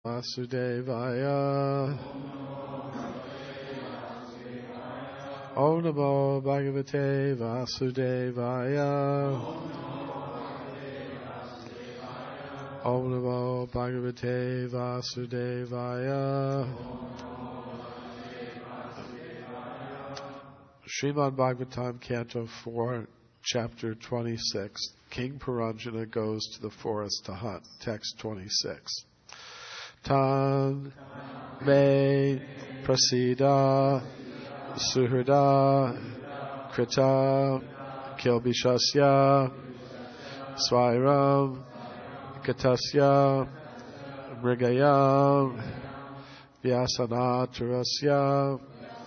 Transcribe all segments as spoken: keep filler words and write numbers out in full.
Vasudevaya. Om Namo Bhagavate Vasudevaya. Om Namo Bhagavate Vasudevaya. Srimad Bhagavatam, Canto four, Chapter twenty-six. King Puranjana goes to the forest to hunt. Text twenty-six. Tan me prasida suhrida krita kilbishasya swairam katasya mrigayam vyasanaturasya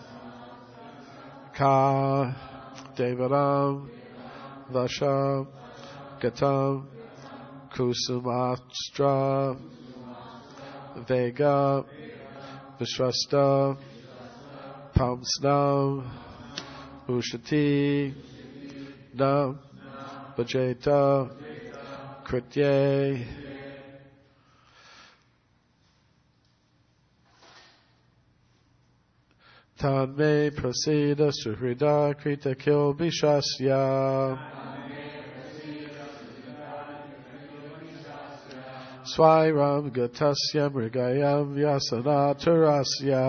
ka devaram vasha gatam kusumastra vega vishwasta pamsnam ushati nam bhajeta kritye. Tan me prasida suhrida krita kilbishasya swairam gatasya mrigayam vyasanaturasya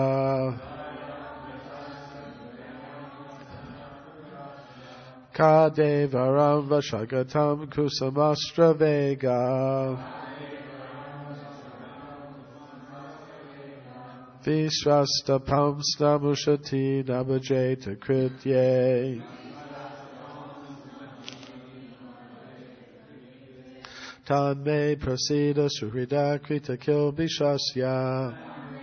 kadevaram vashagatam kusamastra vega vishrasta pamsna mushati nabhajeta kritye. Tan me prasida suhrida krita kilbishasya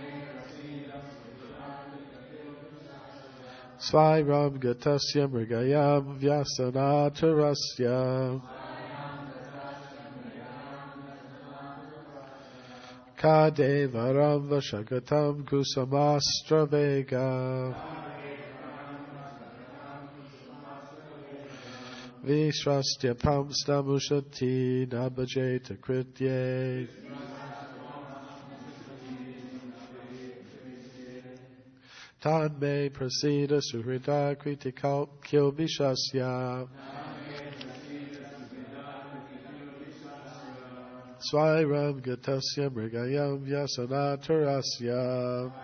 swairam gatasya mrigayam vyasanaturasya kadevaram vashagatam kusamastra vega vishrastya pamsna mushati nabhajeta kritye. Tan me prasida suhrida krita kilbishasya swairam gatasya mrigayam vyasanaturasya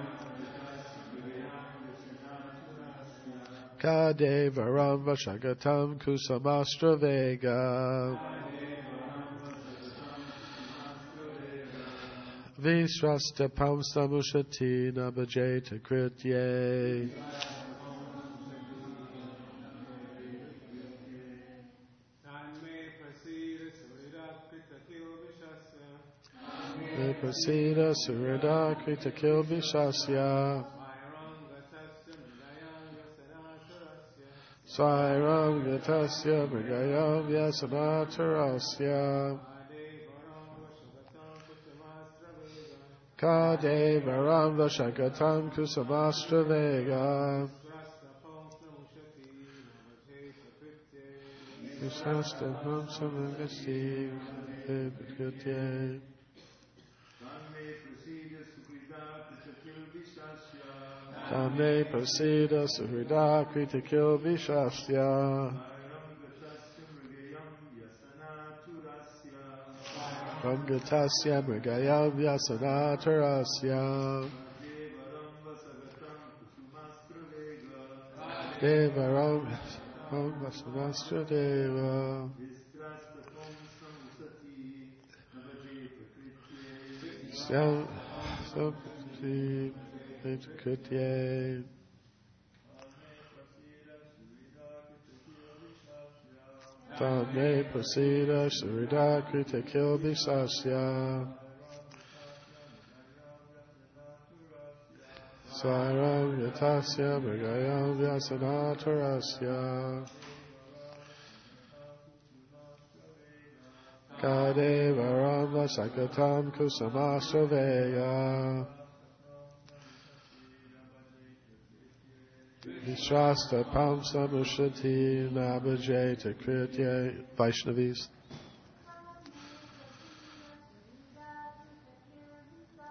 kadevaram vashagatam kusamastra vega vishrasta pamsna mushati nabhajeta kritye. Me prasida surida krita kilbishasya swairam gatasya mrigayam vyasanaturasya kadevaram vashagatam kusamastra vega vishrasta pamsna mushati kritye. Tan me prasida suhrida krita kilbishasya ram gatasya mrigayam vyasanaturasya devaram vasanastra deva Sam Sam Kritye. Tan me prasida surida krita kilbishasya swairam gatasya mrigayam vyasanaturasya kadevaram vashagatam kusamastra vega vishrasta pamsna mushati nabhajeta kritye. Vaishnavis.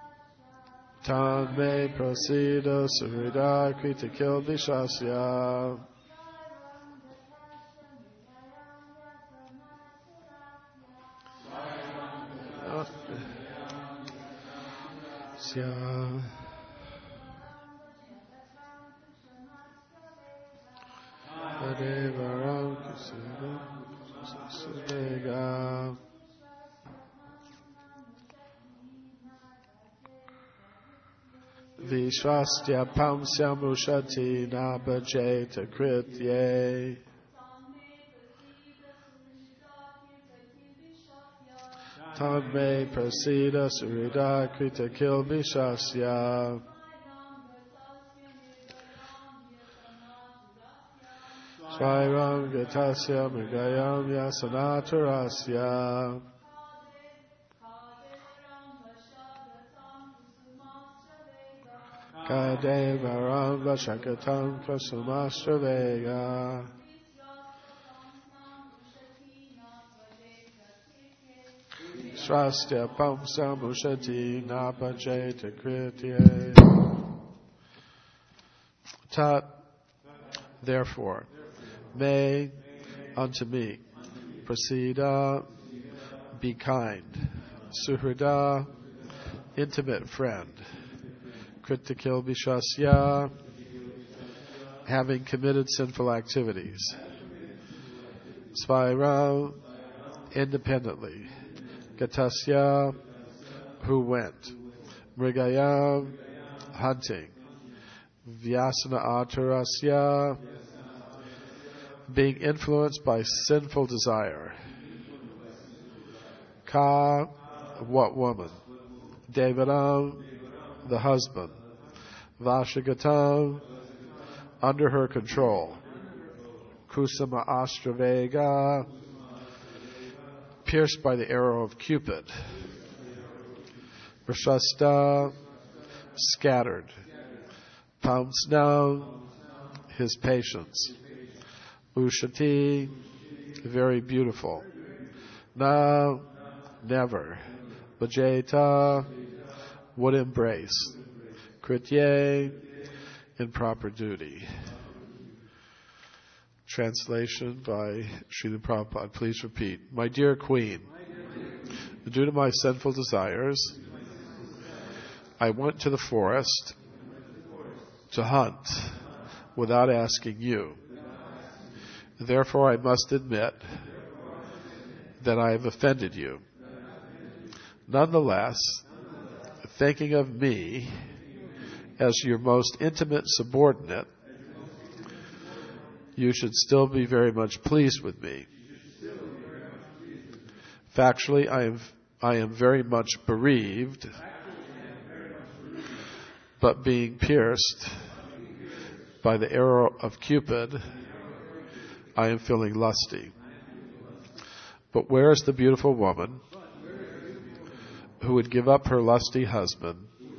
Tan me prasida surida krita kilbishasya. Sya. Adevaram kusida sudega. Vishwastya pamsya mushati nabhajeta kritye. Tadme prasida surida krita kilbishasya. Swairam gatasya mrigayam yasanatarasya. Kadevaram vashakatam kusumasravega. Swastya pamsa mushati napajeta kritye. Tat, therefore, may unto me, prasida, be kind, suhrida, intimate friend, kritikil bishasya, having committed sinful activities, svaira, independently, gatasya, who went, mrigaya, hunting, vyasana atarasya, being influenced by sinful desire, ka, what woman, devaram, the husband, vashagatam, under her control, kusama astravega, pierced by the arrow of Cupid, prashasta, scattered, pamsna, his patience, ushati, very beautiful, na, never, bhajeta, would embrace, kritye, in proper duty. Translation by Srila Prabhupada. Please repeat. My dear Queen, due to my sinful desires, I went to the forest to hunt without asking you. Therefore, I must admit that I have offended you. Nonetheless, thinking of me as your most intimate subordinate, you should still be very much pleased with me. Factually, I am, I am very much bereaved, but being pierced by the arrow of Cupid, I am feeling lusty. But where is the beautiful woman who would give up her lusty husband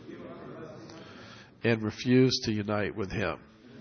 and refuse to unite with him?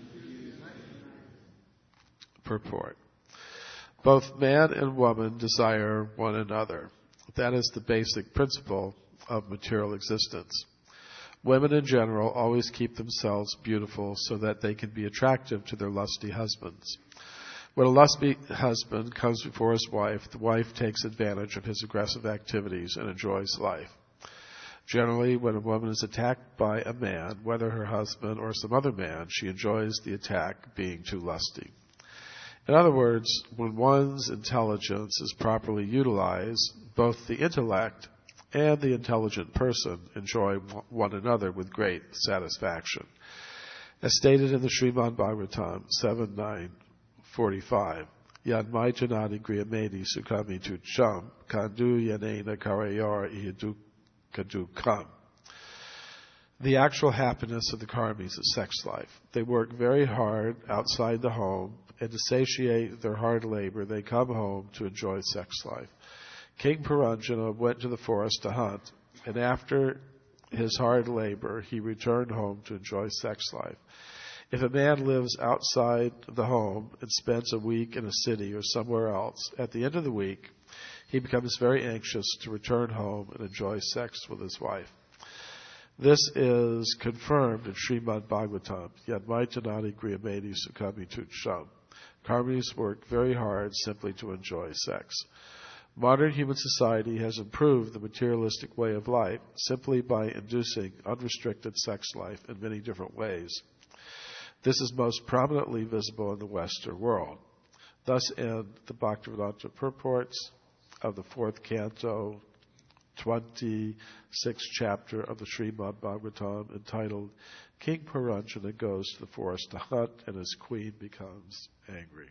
Purport. Both man and woman desire one another. That is the basic principle of material existence. Women in general always keep themselves beautiful so that they can be attractive to their lusty husbands. When a lusty husband comes before his wife, the wife takes advantage of his aggressive activities and enjoys life. Generally, when a woman is attacked by a man, whether her husband or some other man, she enjoys the attack being too lusty. In other words, when one's intelligence is properly utilized, both the intellect and the intelligent person enjoy one another with great satisfaction. As stated in the Srimad Bhagavatam seven nine forty-five, Yad Maitanadi Griyamedi Sukami Tu Cham Kandu Yanena Karayar Ihadu Kadu Kam. The actual happiness of the karmis is sex life. They work very hard outside the home, and to satiate their hard labor, they come home to enjoy sex life. King Puranjana went to the forest to hunt, and after his hard labor, he returned home to enjoy sex life. If a man lives outside the home and spends a week in a city or somewhere else, at the end of the week, he becomes very anxious to return home and enjoy sex with his wife. This is confirmed in Srimad Bhagavatam. Yad Maitanani Griyameni Sukami Tutsham. Karmis work very hard simply to enjoy sex. Modern human society has improved the materialistic way of life simply by inducing unrestricted sex life in many different ways. This is most prominently visible in the Western world. Thus, in the Bhaktivedanta purports of the fourth canto, twenty-sixth chapter of the Srimad Bhagavatam, entitled King Puranjana Goes to the Forest to Hunt and his queen becomes angry.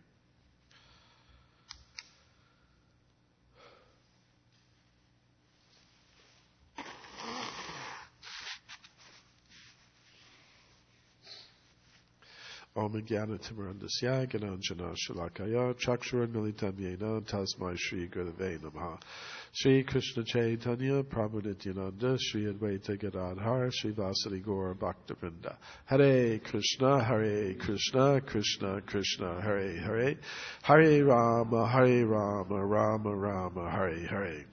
Om Jnana Timirandasya Gyananjana Shalakaya Chakshura Militam Yena Tasmai Shri Gurave Namaha. Shri Krishna Chaitanya Prabhu Nityananda Shri Advaita Gadadhar Shri Vasari Gaur Bhaktivinoda. Hare Krishna Hare Krishna Krishna Krishna Hare Hare Hare Rama Hare Rama Rama Rama Hare Hare.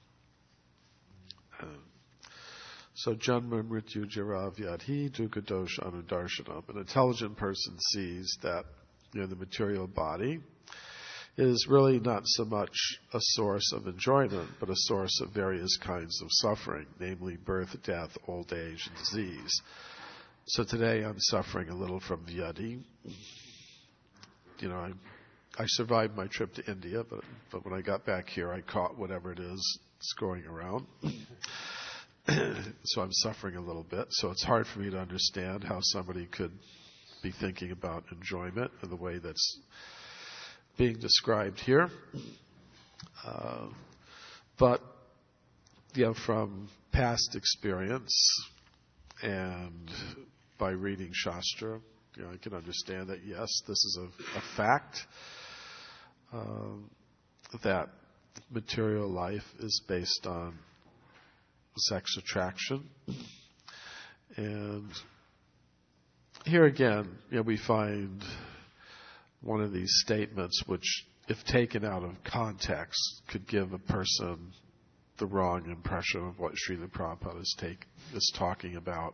So, Janma Mrityu Jara Vyadhi Dukkha Dosha Anudarshanam. An intelligent person sees that, you know, the material body is really not so much a source of enjoyment, but a source of various kinds of suffering, namely birth, death, old age, and disease. So today I'm suffering a little from Vyadhi. You know, I, I survived my trip to India, but, but when I got back here, I caught whatever it is that's going around. So I'm suffering a little bit. So it's hard for me to understand how somebody could be thinking about enjoyment in the way that's being described here. Uh, but, you know, from past experience and by reading Shastra, you know, I can understand that, yes, this is a, a fact, um, that material life is based on sex attraction. And here again, you know, we find one of these statements which, if taken out of context, could give a person the wrong impression of what Srila Prabhupada is, take, is talking about.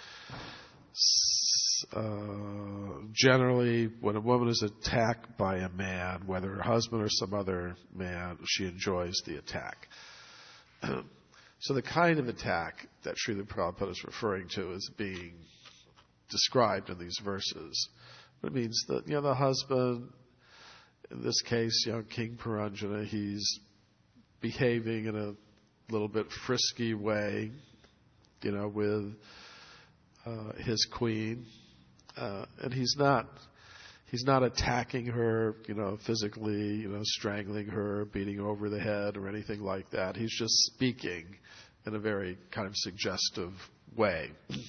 Uh, generally, when a woman is attacked by a man, whether her husband or some other man, she enjoys the attack. So the kind of attack that Srila Prabhupada is referring to is being described in these verses. It means that, you know, the husband, in this case, you know, King Puranjana, he's behaving in a little bit frisky way, you know, with uh, his queen, uh, and he's not he's not attacking her, you know, physically, you know, strangling her, beating her over the head or anything like that. He's just speaking in a very kind of suggestive way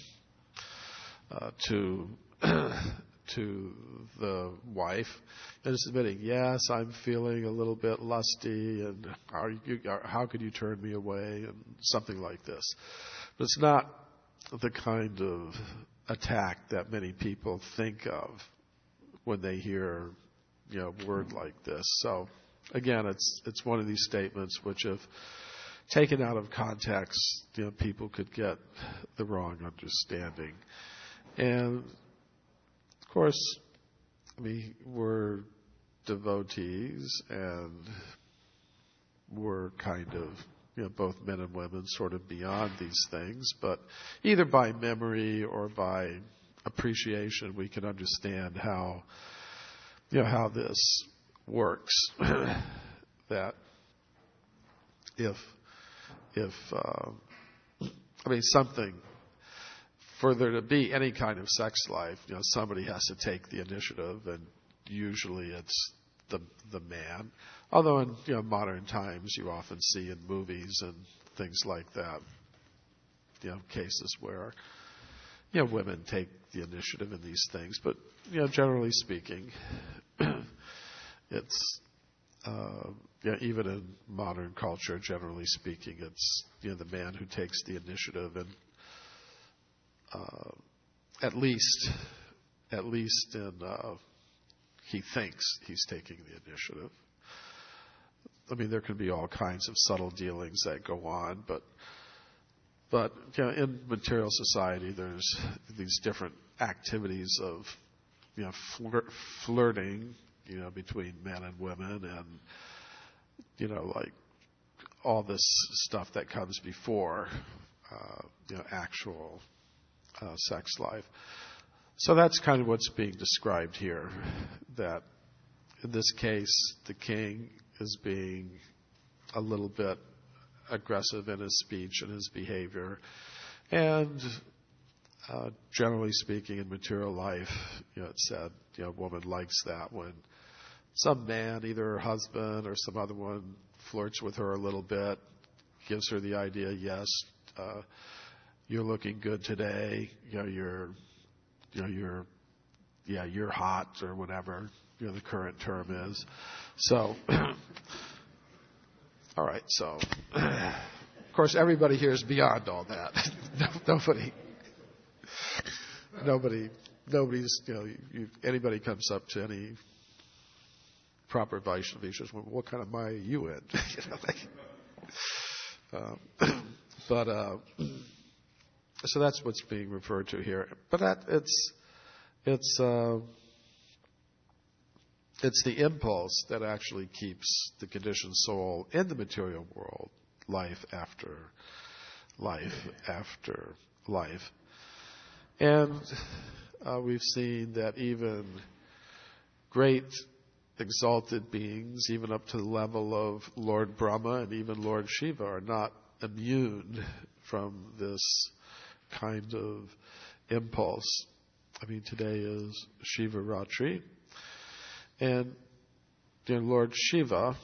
uh, to to the wife, and just admitting, yes, I'm feeling a little bit lusty, and are you, are, how could you turn me away, and something like this. But it's not the kind of attack that many people think of when they hear, you know, a word like this. So again, it's it's one of these statements which, if taken out of context, you know, people could get the wrong understanding. And of course, I mean, we're devotees, and we're kind of, you know, both men and women sort of beyond these things, but either by memory or by appreciation, we can understand how, you know, how this works. That if, if, uh, I mean, something, for there to be any kind of sex life, you know, somebody has to take the initiative, and usually it's the the man. Although in, you know, modern times, you often see in movies and things like that, you know, cases where, you know, women take the initiative in these things. But, you know, generally speaking, it's, uh, you know, even in modern culture, generally speaking, it's, you know, the man who takes the initiative, and uh, at least, at least in, uh, he thinks he's taking the initiative. I mean, there can be all kinds of subtle dealings that go on, but But you know, in material society, there's these different activities of you know flir- flirting, you know, between men and women, and you know, like all this stuff that comes before uh, you know actual uh, sex life. So that's kind of what's being described here. That in this case, the king is being a little bit aggressive in his speech and his behavior, and uh, generally speaking, in material life, you know, it said, you know, a woman likes that when some man, either her husband or some other one, flirts with her a little bit, gives her the idea, yes, uh, you're looking good today, you know, you're, you know, you're, yeah, you're hot or whatever, you know, the current term is. So. All right, so, of course, everybody here is beyond all that. nobody, nobody, nobody's, you know, you, anybody comes up to any proper Vaishnava, says, well, what kind of Maya are you in? you know, like, um, but, uh, so that's what's being referred to here. But that, it's, it's, uh, It's the impulse that actually keeps the conditioned soul in the material world, life after life after life. And uh, we've seen that even great exalted beings, even up to the level of Lord Brahma and even Lord Shiva, are not immune from this kind of impulse. I mean, today is Shiva Ratri. And dear Lord Shiva,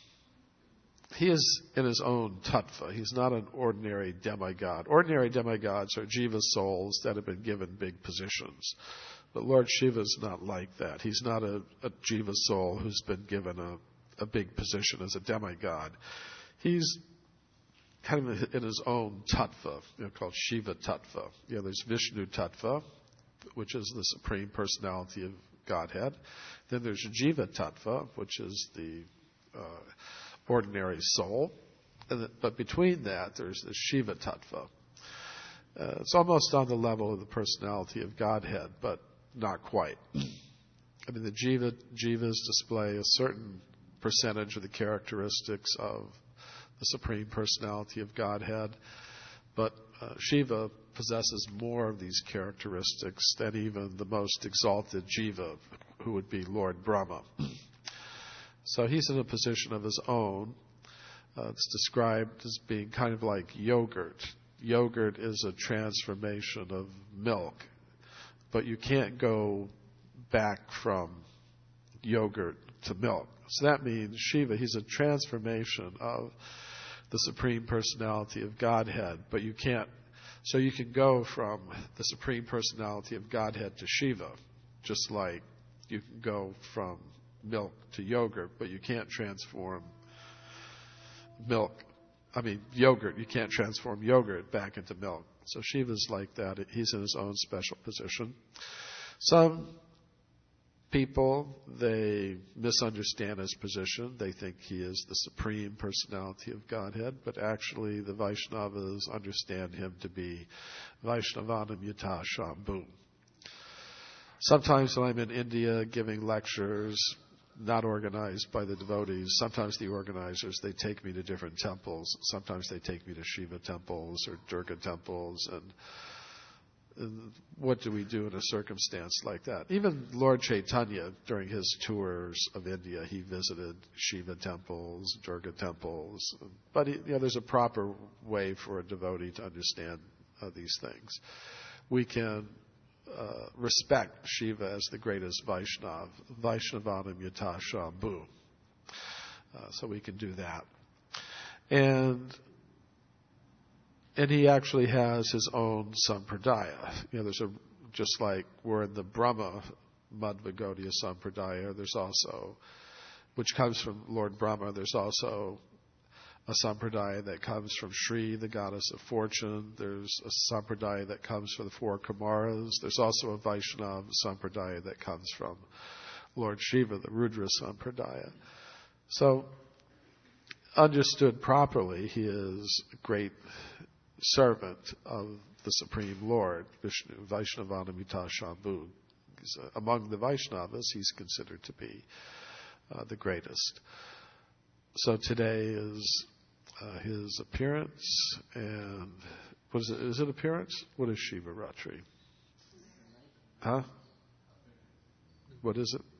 he is in his own tattva. He's not an ordinary demigod. Ordinary demigods are jiva souls that have been given big positions. But Lord Shiva is not like that. He's not a, a jiva soul who's been given a, a big position as a demigod. He's kind of in his own tattva, you know, called Shiva tattva. You know, there's Vishnu tattva, which is the Supreme Personality of Godhead. Then there's Jiva Tattva, which is the uh, ordinary soul. And the, but between that, there's the Shiva Tattva. Uh, it's almost on the level of the personality of Godhead, but not quite. I mean, the Jiva, Jivas display a certain percentage of the characteristics of the Supreme Personality of Godhead, but uh, Shiva possesses more of these characteristics than even the most exalted Jiva, who would be Lord Brahma. So he's in a position of his own. Uh, it's described as being kind of like yogurt. Yogurt is a transformation of milk, but you can't go back from yogurt to milk. So that means Shiva, he's a transformation of the Supreme Personality of Godhead, but you can't. So you can go from the Supreme Personality of Godhead to Shiva, just like you can go from milk to yogurt, but you can't transform milk. I mean, yogurt, you can't transform yogurt back into milk. So Shiva's like that. He's in his own special position. Some people, they misunderstand his position. They think he is the Supreme Personality of Godhead, but actually the Vaishnavas understand him to be Vaishnavanam Yata Shambhu. Sometimes when I'm in India giving lectures, not organized by the devotees, sometimes the organizers, they take me to different temples. Sometimes they take me to Shiva temples or Durga temples, and And what do we do in a circumstance like that? Even Lord Chaitanya, during his tours of India, he visited Shiva temples, Durga temples. But he, you know, there's a proper way for a devotee to understand uh, these things. We can uh, respect Shiva as the greatest Vaishnav, Vaishnavanam Yata Shambhu. Uh, so we can do that. And And he actually has his own sampradaya. You know, there's a, just like we're in the Brahma Madhva Gaudiya Sampradaya, there's also, which comes from Lord Brahma, there's also a sampradaya that comes from Shri, the goddess of fortune. There's a sampradaya that comes from the four Kumaras. There's also a Vaishnava sampradaya that comes from Lord Shiva, the Rudra Sampradaya. So, understood properly, he is a great servant of the Supreme Lord, Vishnu, Vaishnavanamita Shambhu. He's, uh, among the Vaishnavas, he's considered to be uh, the greatest. So today is uh, his appearance, and what is it? Is it appearance? What is Shiva Ratri? Huh? What is it?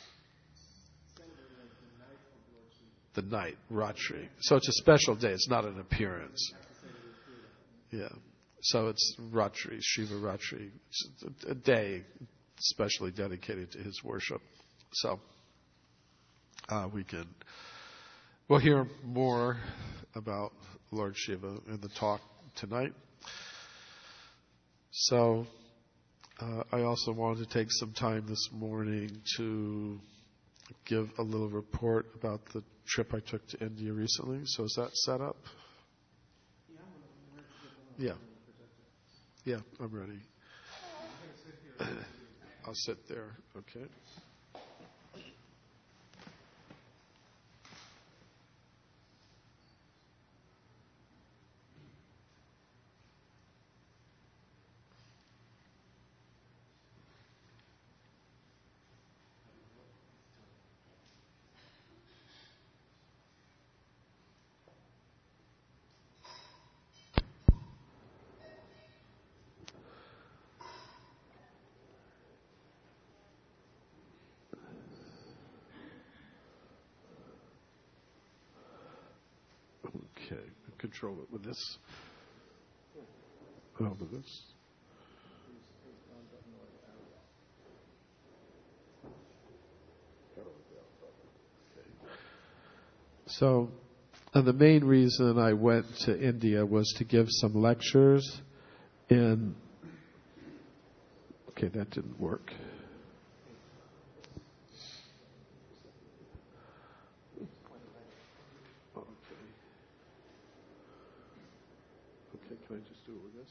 The night, Ratri. So it's a special day. It's not an appearance. Yeah. So it's Ratri, Shiva Ratri. It's a day specially dedicated to his worship. So uh, we can, we'll hear more about Lord Shiva in the talk tonight. So uh, I also wanted to take some time this morning to give a little report about the trip I took to India recently. So is that set up? Yeah. Yeah, I'm ready. I'll sit there. Okay. Okay, control it with this. Oh, with this. So, and the main reason I went to India was to give some lectures in. Okay, that didn't work. Can I just do it with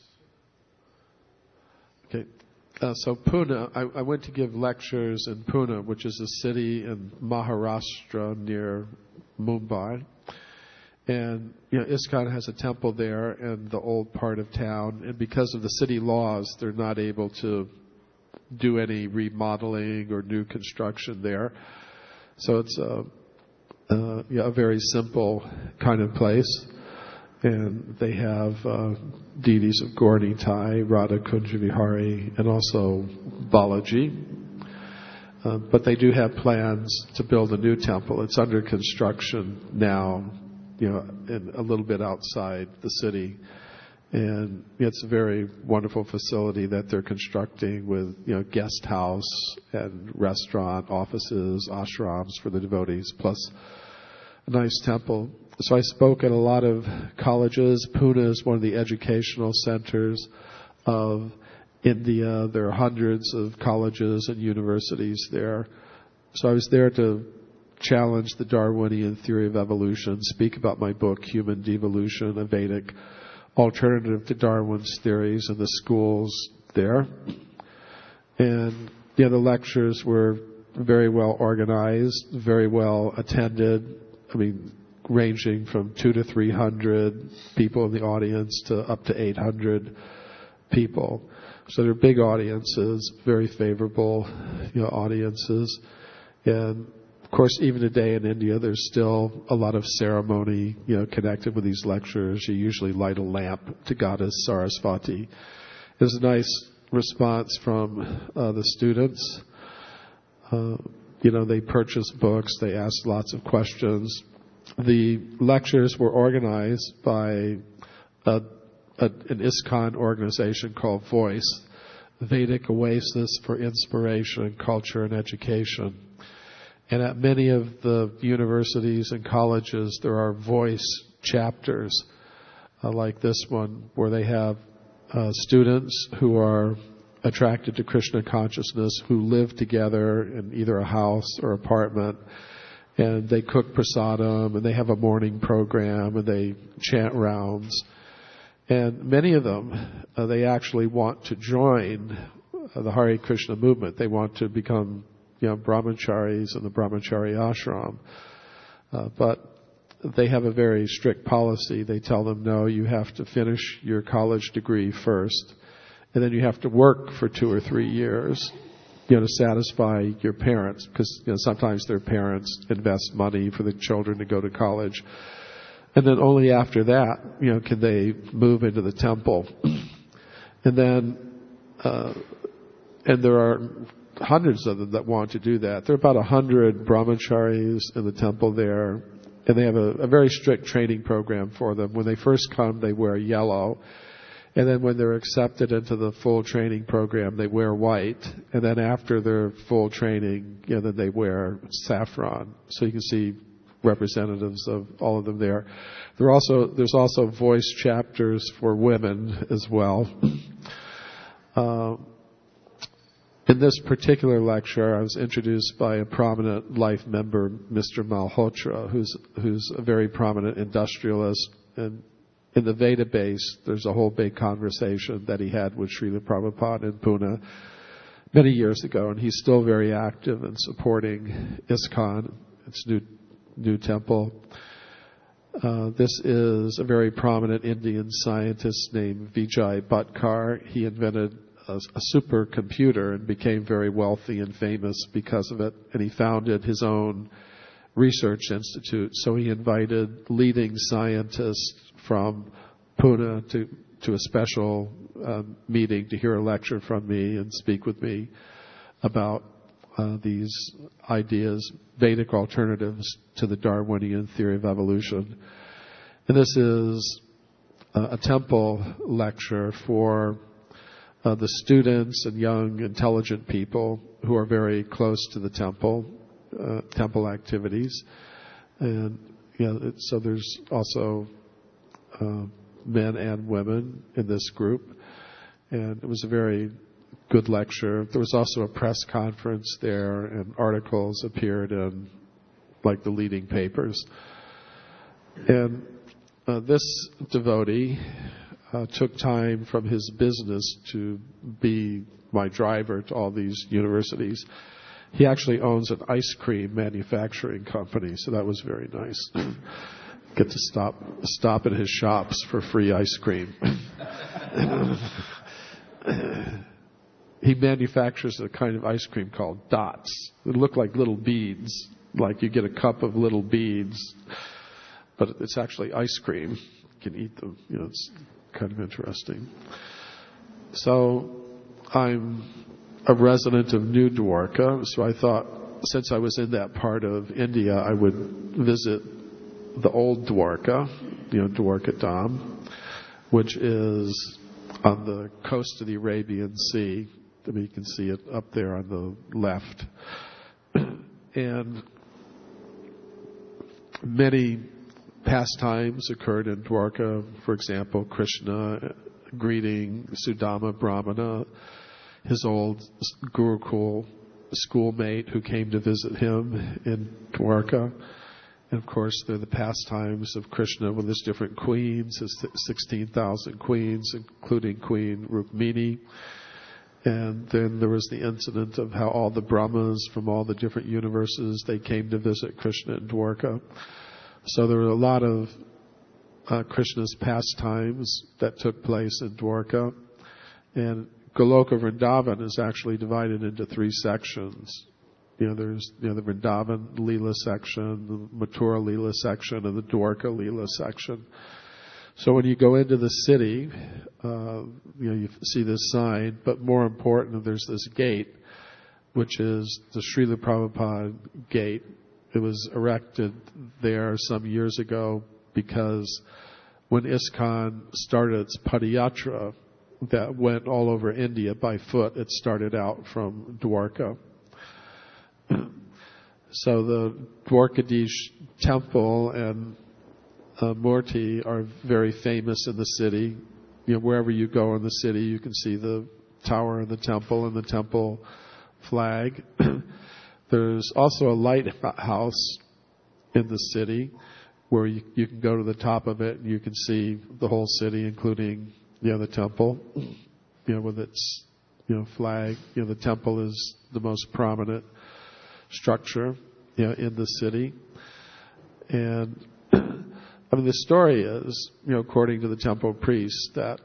this? Okay. Uh, so Pune, I, I went to give lectures in Pune, which is a city in Maharashtra near Mumbai. And, you know, ISKCON has a temple there in the old part of town. And because of the city laws, they're not able to do any remodeling or new construction there. So it's a, uh, yeah, a very simple kind of place. And they have uh, deities of Gaura Nitai, Radha Kunja Vihari, and also Balaji. Uh, but they do have plans to build a new temple. It's under construction now, you know, in a little bit outside the city. And it's a very wonderful facility that they're constructing with, you know, guest house and restaurant, offices, ashrams for the devotees, plus a nice temple. So I spoke at a lot of colleges. Pune is one of the educational centers of India. There are hundreds of colleges and universities there. So I was there to challenge the Darwinian theory of evolution, speak about my book, Human Devolution, a Vedic alternative to Darwin's theories in the schools there. And yeah, the lectures were very well organized, very well attended. I mean, ranging from two to three hundred people in the audience to up to eight hundred people. So they're big audiences, very favorable, you know, audiences. And of course, even today in India, there's still a lot of ceremony, you know, connected with these lectures. You usually light a lamp to Goddess Saraswati. There's a nice response from uh, the students. Uh, you know, they purchased books, they asked lots of questions. The lectures were organized by a, a, an ISKCON organization called VOICE, Vedic Oasis for Inspiration, Culture, and Education. And at many of the universities and colleges, there are VOICE chapters, uh, like this one, where they have uh, students who are attracted to Krishna consciousness, who live together in either a house or apartment. And they cook prasadam, and they have a morning program, and they chant rounds. And many of them, uh, they actually want to join uh, the Hare Krishna movement. They want to become, you know, brahmacharis in the brahmachari ashram. Uh, but they have a very strict policy. They tell them, no, you have to finish your college degree first, and then you have to work for two or three years, you know, to satisfy your parents, because you know, sometimes their parents invest money for the children to go to college. And then only after that, you know, can they move into the temple. And then, uh, and there are hundreds of them that want to do that. There are about a hundred brahmacharis in the temple there, and they have a, a very strict training program for them. When they first come, they wear yellow. And then when they're accepted into the full training program, they wear white. And then after their full training, you know, then they wear saffron. So you can see representatives of all of them there. There are also, there's also voice chapters for women as well. Uh, in this particular lecture, I was introduced by a prominent life member, Mister Malhotra, who's who's a very prominent industrialist. And in the Veda base, there's a whole big conversation that he had with Srila Prabhupada in Pune many years ago, and he's still very active in supporting ISKCON, its new new temple. Uh, this is a very prominent Indian scientist named Vijay Bhatkar. He invented a, a supercomputer and became very wealthy and famous because of it, and he founded his own research institute. So he invited leading scientists from Pune to, to a special uh, meeting to hear a lecture from me and speak with me about uh, these ideas, Vedic alternatives to the Darwinian theory of evolution. And this is uh, a temple lecture for uh, the students and young, intelligent people who are very close to the temple, uh, temple activities. And you know, it, so there's also uh, men and women in this group. And it was a very good lecture. There was also a press conference there, and articles appeared in like the leading papers. And uh, this devotee uh, took time from his business to be my driver to all these universities. He actually owns an ice cream manufacturing company, so that was very nice. Get to stop stop at his shops for free ice cream. He manufactures a kind of ice cream called dots. They look like little beads, like you get a cup of little beads, but it's actually ice cream. You can eat them. You know, it's kind of interesting. So I'm a resident of New Dwarka, so I thought since I was in that part of India, I would visit the old Dwarka, you know, Dwarka Dham, which is on the coast of the Arabian Sea. I mean, you can see it up there on the left. And many pastimes occurred in Dwarka. For example, Krishna greeting Sudama Brahmana, his old Gurukul schoolmate who came to visit him in Dwarka. And of course, there are the pastimes of Krishna with his different queens, his sixteen thousand queens, including Queen Rukmini. And then there was the incident of how all the Brahmas from all the different universes, they came to visit Krishna in Dwarka. So there were a lot of uh, Krishna's pastimes that took place in Dwarka. And Goloka Vrindavan is actually divided into three sections. You know, there's you know the Vrindavan Leela section, the Mathura Leela section, and the Dwarka Leela section. So when you go into the city, uh, you know, you see this sign, but more important, there's this gate, which is the Srila Prabhupada gate. It was erected there some years ago because when ISKCON started its Padayatra that went all over India by foot, it started out from Dwarka. So the Dwarkadish temple and uh, Murti are very famous in the city. You know, wherever you go in the city, you can see the tower and the temple and the temple flag. There's also a lighthouse in the city where you, you can go to the top of it and you can see the whole city, including you know the temple. You know, with its you know flag. You know, the temple is the most prominent structure, you know, in the city. And I mean, the story is, you know, according to the temple priests, that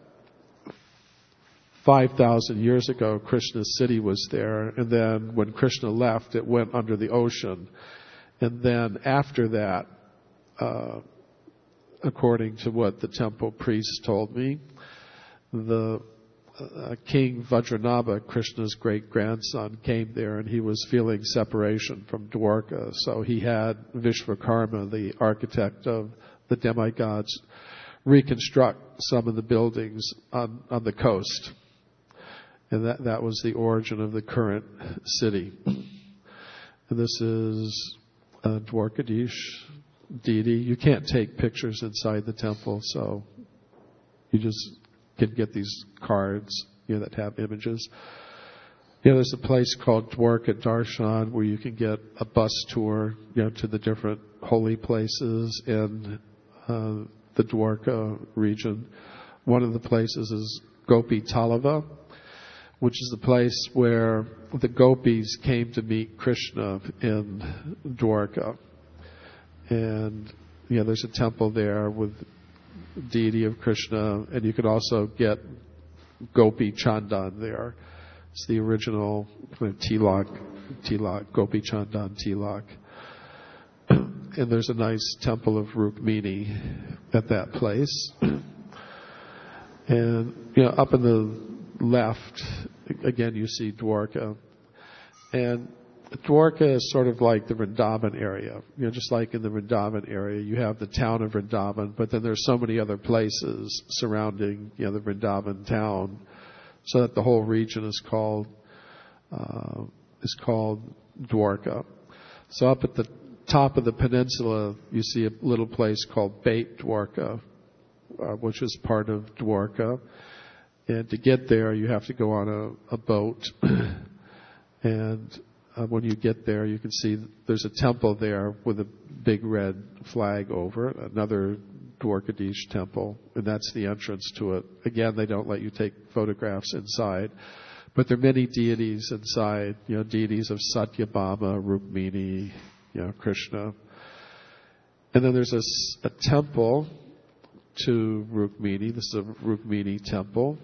five thousand years ago, Krishna's city was there, and then when Krishna left, it went under the ocean. And then after that, uh, according to what the temple priests told me, the uh, King Vajranabha, Krishna's great-grandson, came there, and he was feeling separation from Dwarka. So he had Vishvakarma, the architect of the demigods, reconstruct some of the buildings on, on the coast. And that, that was the origin of the current city. And this is uh, Dwarkadish deity. You can't take pictures inside the temple, so you just can get these cards, you know, that have images. You know, there's a place called Dwarka Darshan where you can get a bus tour, you know, to the different holy places in uh, the Dwarka region. One of the places is Gopi Talava, which is the place where the gopis came to meet Krishna in Dwarka. And, you know, there's a temple there with deity of Krishna, and you can also get Gopi Chandan there. It's the original tilak, tilak, Gopi Chandan tilak. And there's a nice temple of Rukmini at that place. And, you know, up in the left, again, you see Dwarka. And Dwarka is sort of like the Vrindavan area. You know, just like in the Vrindavan area, you have the town of Vrindavan, but then there's so many other places surrounding, you know, the Vrindavan town, so that the whole region is called uh, is called Dwarka. So up at the top of the peninsula, you see a little place called Beit Dwarka, uh, which is part of Dwarka. And to get there, you have to go on a, a boat. And uh, when you get there, you can see there's a temple there with a big red flag over it, another Dwarkadish temple, and that's the entrance to it. Again, they don't let you take photographs inside. But there are many deities inside, you know, deities of Satyabhama, Rukmini, you know, Krishna. And then there's a, a temple to Rukmini. This is a Rukmini temple.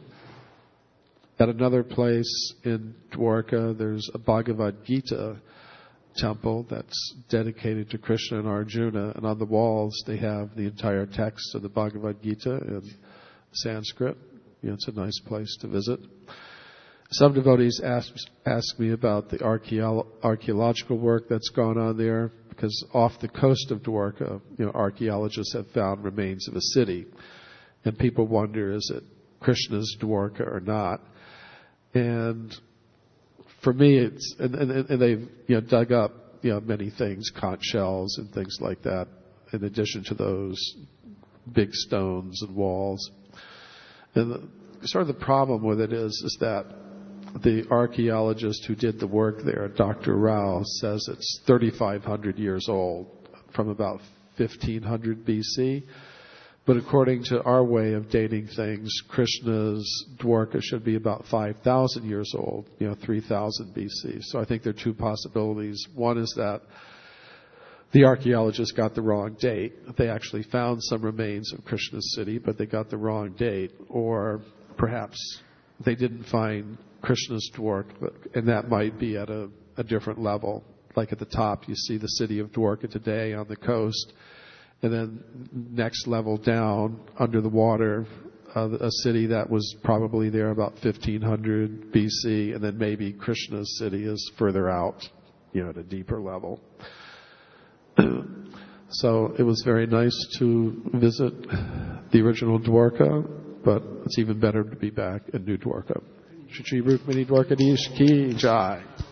At another place in Dwarka, there's a Bhagavad Gita temple that's dedicated to Krishna and Arjuna. And on the walls, they have the entire text of the Bhagavad Gita in Sanskrit. You know, it's a nice place to visit. Some devotees ask, ask me about the archaeo- archaeological work that's gone on there, because off the coast of Dwarka, you know, archaeologists have found remains of a city. And people wonder, is it Krishna's Dwarka or not? And for me, it's, and, and, and they've, you know, dug up, you know, many things, conch shells and things like that, in addition to those big stones and walls. And the, sort of the problem with it is, is that the archaeologist who did the work there, Doctor Rao, says it's thirty-five hundred years old, from about fifteen hundred B C. But according to our way of dating things, Krishna's Dwarka should be about five thousand years old, you know, three thousand B C. So I think there are two possibilities. One is that the archaeologists got the wrong date. They actually found some remains of Krishna's city, but they got the wrong date. Or perhaps they didn't find Krishna's Dwarka, and that might be at a, a different level. Like at the top, you see the city of Dwarka today on the coast. And then next level down, under the water, uh, a city that was probably there about fifteen hundred B C, and then maybe Krishna's city is further out, you know, at a deeper level. So it was very nice to visit the original Dwarka, but it's even better to be back in New Dwarka. Shri Rukmini Dwarkadish Ki Jai.